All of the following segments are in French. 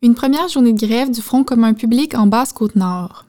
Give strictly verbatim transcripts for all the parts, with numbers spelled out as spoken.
Une première journée de grève du Front commun public en Basse-Côte-Nord.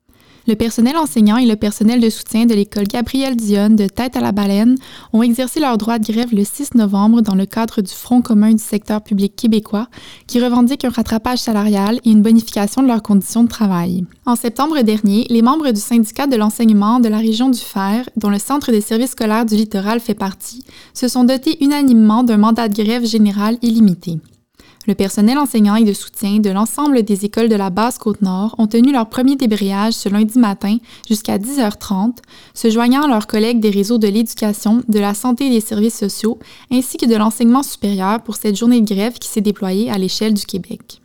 Le personnel enseignant et le personnel de soutien de l'école Gabrielle-Dionne de Tête-à-la-Baleine ont exercé leur droit de grève le six novembre dans le cadre du Front commun du secteur public québécois qui revendique un rattrapage salarial et une bonification de leurs conditions de travail. En septembre dernier, les membres du syndicat de l'enseignement de la région du Fer, dont le Centre des services scolaires du littoral fait partie, se sont dotés unanimement d'un mandat de grève général illimité. Le personnel enseignant et de soutien de l'ensemble des écoles de la Basse-Côte-Nord ont tenu leur premier débrayage ce lundi matin jusqu'à dix heures trente, se joignant à leurs collègues des réseaux de l'éducation, de la santé et des services sociaux, ainsi que de l'enseignement supérieur pour cette journée de grève qui s'est déployée à l'échelle du Québec.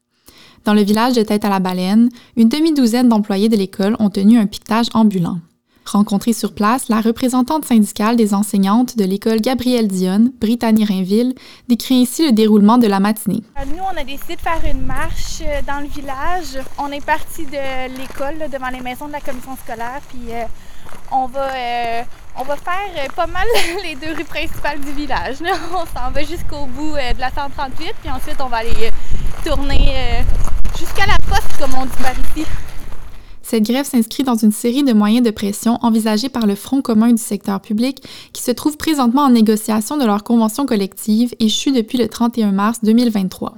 Dans le village de Tête-à-la-Baleine, une demi-douzaine d'employés de l'école ont tenu un piquetage ambulant. Rencontrée sur place, la représentante syndicale des enseignantes de l'école Gabrielle-Dionne, Brittany Rainville, décrit ainsi le déroulement de la matinée. Nous, on a décidé de faire une marche dans le village. On est parti de l'école, là, devant les maisons de la commission scolaire, puis euh, on va euh, on va faire pas mal les deux rues principales du village. Là. On s'en va jusqu'au bout euh, de la cent trente-huit, puis ensuite on va aller euh, tourner euh, jusqu'à la poste, comme on dit par ici. Cette grève s'inscrit dans une série de moyens de pression envisagés par le Front commun du secteur public qui se trouve présentement en négociation de leur convention collective échue depuis le trente et un mars deux mille vingt-trois.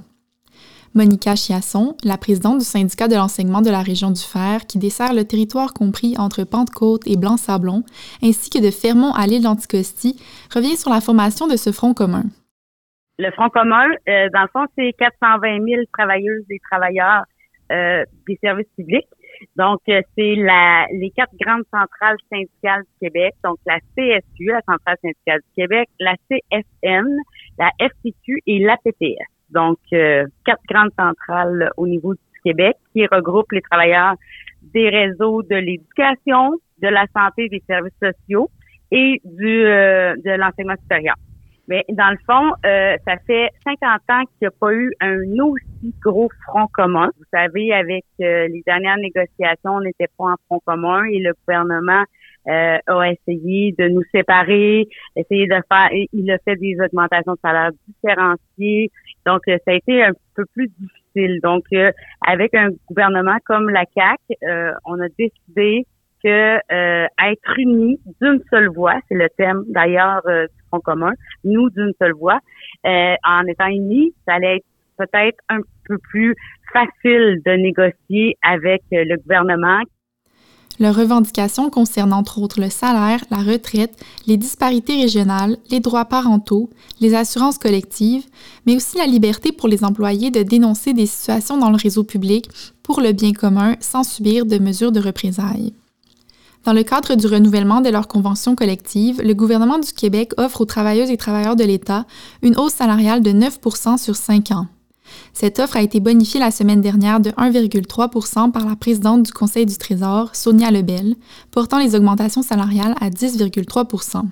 Monica Chiasson, la présidente du syndicat de l'enseignement de la région du Fer qui dessert le territoire compris entre Pentecôte et Blanc-Sablon, ainsi que de Fermont à l'île d'Anticosti, revient sur la formation de ce Front commun. Le Front commun, euh, dans le fond, c'est quatre cent vingt mille travailleuses et travailleurs euh, des services publics. Donc, euh, c'est la les quatre grandes centrales syndicales du Québec, donc la C S U, la Centrale syndicale du Québec, la C F N, la F T Q et l'A P P S. Donc, euh, quatre grandes centrales au niveau du Québec qui regroupent les travailleurs des réseaux de l'éducation, de la santé et des services sociaux et du euh, de l'enseignement supérieur. Mais dans le fond, euh, ça fait cinquante ans qu'il n'y a pas eu un aussi gros front commun. Vous savez, avec euh, les dernières négociations, on n'était pas en front commun et le gouvernement euh, a essayé de nous séparer, essayé de faire, il a fait des augmentations de salaire différenciées. Donc, euh, ça a été un peu plus difficile. Donc, euh, avec un gouvernement comme la C A Q, euh, on a décidé que euh, être unis d'une seule voix, c'est le thème d'ailleurs euh, du Front commun, nous d'une seule voix, euh, en étant unis, ça allait être peut-être un peu plus facile de négocier avec euh, le gouvernement. Leurs revendications concernent entre autres le salaire, la retraite, les disparités régionales, les droits parentaux, les assurances collectives, mais aussi la liberté pour les employés de dénoncer des situations dans le réseau public pour le bien commun sans subir de mesures de représailles. Dans le cadre du renouvellement de leur convention collective, le gouvernement du Québec offre aux travailleuses et travailleurs de l'État une hausse salariale de neuf pour cent sur cinq ans. Cette offre a été bonifiée la semaine dernière de un virgule trois pour cent par la présidente du Conseil du Trésor, Sonia Lebel, portant les augmentations salariales à dix virgule trois pour cent.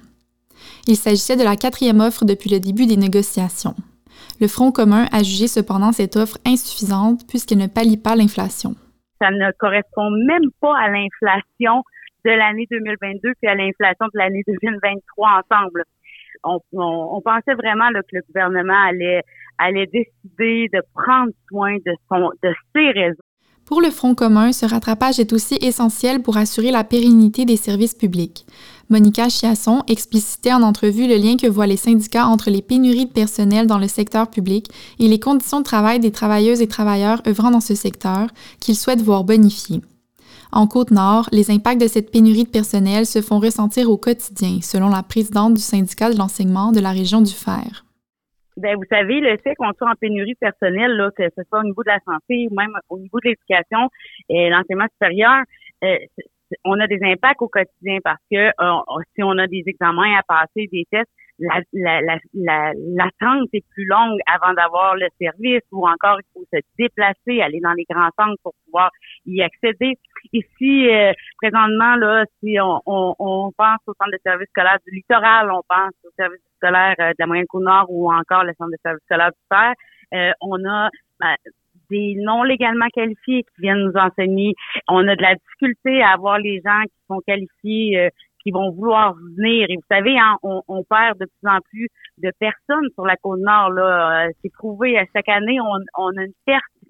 Il s'agissait de la quatrième offre depuis le début des négociations. Le Front commun a jugé cependant cette offre insuffisante puisqu'elle ne pallie pas l'inflation. Ça ne correspond même pas à l'inflation de l'année deux mille vingt-deux puis à l'inflation de l'année deux mille vingt-trois ensemble. On, on, on pensait vraiment là, que le gouvernement allait, allait décider de prendre soin de, son, de ses réseaux. Pour le Front commun, ce rattrapage est aussi essentiel pour assurer la pérennité des services publics. Monica Chiasson explicitait en entrevue le lien que voient les syndicats entre les pénuries de personnel dans le secteur public et les conditions de travail des travailleuses et travailleurs œuvrant dans ce secteur qu'ils souhaitent voir bonifiées. En Côte-Nord, les impacts de cette pénurie de personnel se font ressentir au quotidien, selon la présidente du syndicat de l'enseignement de la région du Fer. Ben, vous savez, le fait qu'on soit en pénurie de personnel, là, que ce soit au niveau de la santé ou même au niveau de l'éducation et l'enseignement supérieur, euh, on a des impacts au quotidien parce que euh, si on a des examens à passer, des tests, la, la, la, la, l'attente est plus longue avant d'avoir le service ou encore il faut se déplacer, aller dans les grands centres pour pouvoir y accéder. Ici, euh, présentement, là, si on, on, on pense au centre de service scolaire du littoral, on pense au service scolaire euh, de la Moyenne-Côte-Nord ou encore le centre de service scolaire du Fer, euh, on a ben, des non légalement qualifiés qui viennent nous enseigner. On a de la difficulté à avoir les gens qui sont qualifiés, euh, qui vont vouloir venir. Et vous savez, hein, on, on perd de plus en plus de personnes sur la Côte-Nord. Là, euh, c'est prouvé à chaque année, on, on a une perte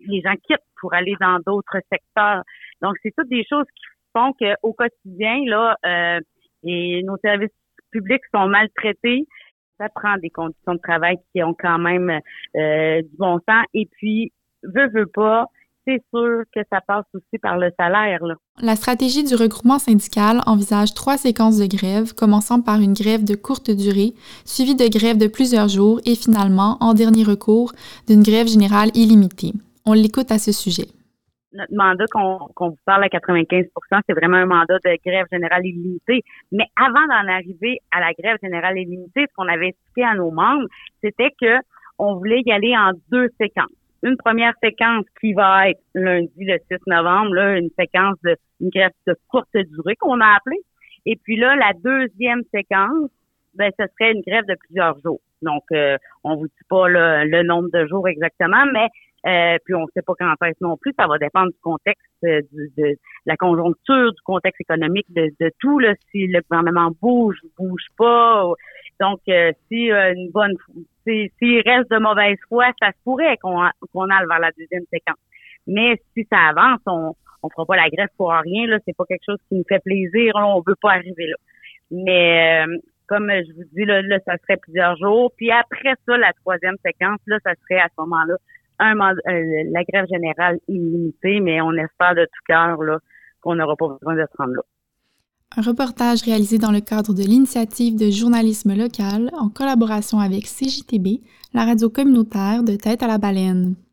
les gens quittent pour aller dans d'autres secteurs. Donc, c'est toutes des choses qui font qu'au quotidien, là, euh, et nos services publics sont maltraités. Ça prend des conditions de travail qui ont quand même euh, du bon sens. Et puis, veut, veut pas, c'est sûr que ça passe aussi par le salaire, là. La stratégie du regroupement syndical envisage trois séquences de grève, commençant par une grève de courte durée, suivie de grèves de plusieurs jours et finalement, en dernier recours, d'une grève générale illimitée. On l'écoute à ce sujet. Notre mandat qu'on, qu'on vous parle à quatre-vingt-quinze pour cent, c'est vraiment un mandat de grève générale illimitée. Mais avant d'en arriver à la grève générale illimitée, ce qu'on avait expliqué à nos membres, c'était que on voulait y aller en deux séquences. Une première séquence qui va être lundi, le six novembre, là, une séquence de une grève de courte durée qu'on a appelée. Et puis là, la deuxième séquence, ben, ce serait une grève de plusieurs jours. Donc, euh, on vous dit pas le, le nombre de jours exactement, mais euh, puis on sait pas quand est-ce non plus. Ça va dépendre du contexte, euh, du, de la conjoncture, du contexte économique, de, de tout, là, si le gouvernement bouge ou bouge pas. Donc, euh, si euh, une bonne, si, s'il reste de mauvaise foi, ça se pourrait qu'on, qu'on aille vers la deuxième séquence. Mais si ça avance, on on fera pas la grève pour rien, là. C'est pas quelque chose qui nous fait plaisir, là. On veut pas arriver là. Mais euh, comme je vous dis, là, là, ça serait plusieurs jours. Puis après ça, la troisième séquence, là, ça serait à ce moment-là un mandat, euh, la grève générale illimitée, mais on espère de tout cœur là qu'on n'aura pas besoin de se rendre là. Un reportage réalisé dans le cadre de l'initiative de journalisme local en collaboration avec C J T B, la radio communautaire de Tête à la Baleine.